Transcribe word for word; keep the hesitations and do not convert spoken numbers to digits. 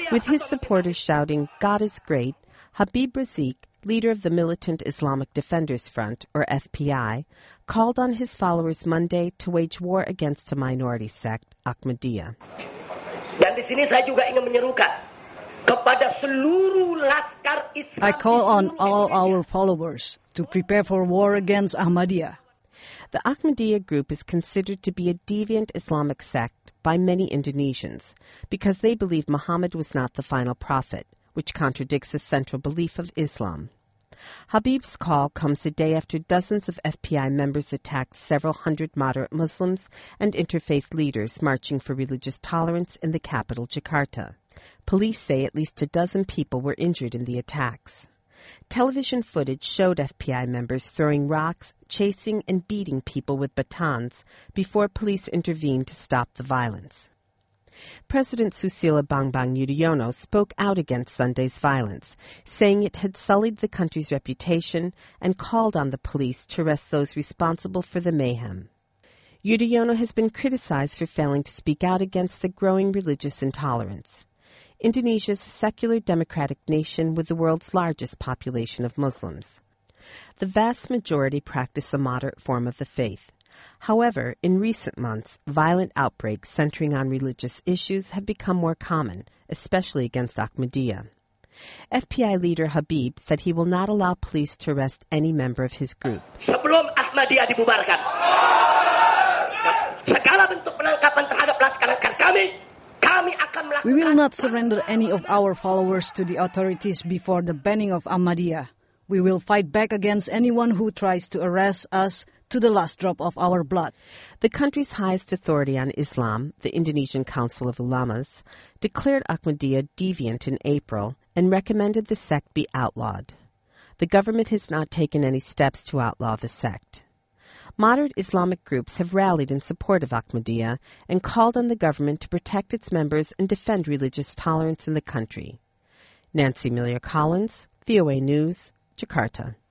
With his supporters shouting, "God is great," Habib Razik, leader of the Militant Islamic Defenders Front, or F P I, called on his followers Monday to wage war against a minority sect, Ahmadiyya. Dan di sini saya juga ingin menyerukan kepada seluruh laskar Islam. I call on all our followers to prepare for war against Ahmadiyya. The Ahmadiyya group is considered to be a deviant Islamic sect by many Indonesians because they believe Muhammad was not the final prophet, which contradicts the central belief of Islam. Habib's call comes a day after dozens of F P I members attacked several hundred moderate Muslims and interfaith leaders marching for religious tolerance in the capital, Jakarta. Police say at least a dozen people were injured in the attacks. Television footage showed F P I members throwing rocks, chasing and beating people with batons before police intervened to stop the violence. President Susilo Bambang Yudhoyono spoke out against Sunday's violence, saying it had sullied the country's reputation and called on the police to arrest those responsible for the mayhem. Yudhoyono has been criticized for failing to speak out against the growing religious intolerance. Indonesia is a secular democratic nation with the world's largest population of Muslims. The vast majority practice a moderate form of the faith. However, in recent months, violent outbreaks centering on religious issues have become more common, especially against Ahmadiyya. F P I leader Habib said he will not allow police to arrest any member of his group. Sebelum Ahmadiyya dibubarkan, segala bentuk penangkapan terhadap laskar-laskar kami, kami akan melakukan. We will not surrender any of our followers to the authorities before the banning of Ahmadiyya. We will fight back against anyone who tries to arrest us to the last drop of our blood. The country's highest authority on Islam, the Indonesian Council of Ulamas, declared Ahmadiyya deviant in April and recommended the sect be outlawed. The government has not taken any steps to outlaw the sect. Moderate Islamic groups have rallied in support of Ahmadiyya and called on the government to protect its members and defend religious tolerance in the country. Nancy Miller Collins, V O A News, Jakarta.